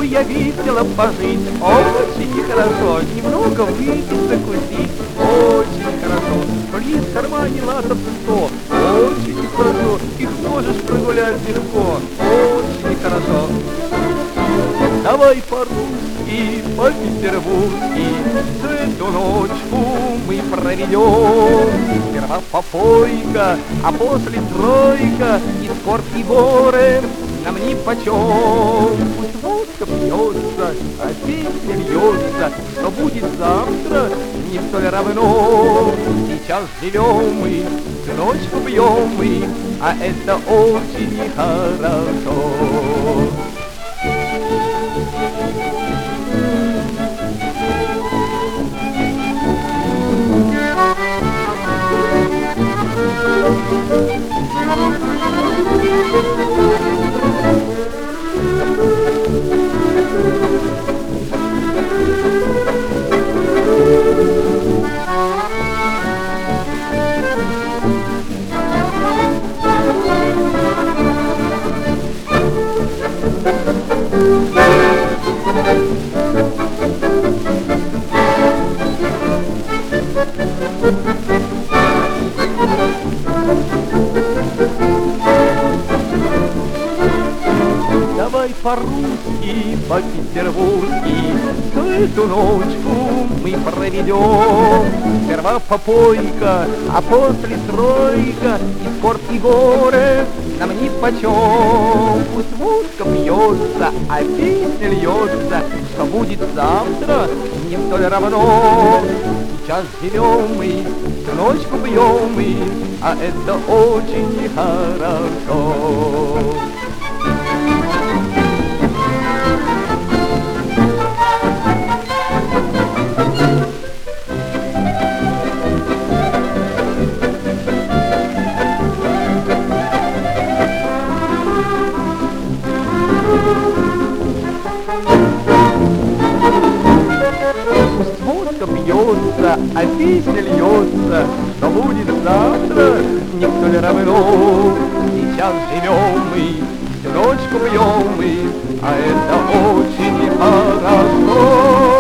я видела пожить. Очень хорошо, немного выпить, закусить. Очень хорошо. Есть в кармане латов 100. Очень хорошо. Их можешь прогулять легко. Очень хорошо. Давай по-русски, по-петербургски эту ночку мы проведем. Сперва попойка, а после тройка, и скорбь и горе нам нипочем. Пусть водка пьется, а песня льется, что будет завтра, не столь равно. Сейчас живем мы, всю ночь пьем мы, а это очень хорошо. Давай по-русски, по-петербургски эту ночку мы проведем. Сперва попойка, а после тройка, и скорбь и горе нам нипочем. Пусть водка пьется, а песня льется, что будет завтра, не столь равно. Сейчас живем мы, всю ночку пьем мы, а это очень хорошо. Пусть водка пьется, а песня льется, что будет завтра, не столь равно. Сейчас живем мы, всю ночку пьем мы, а это очень хорошо.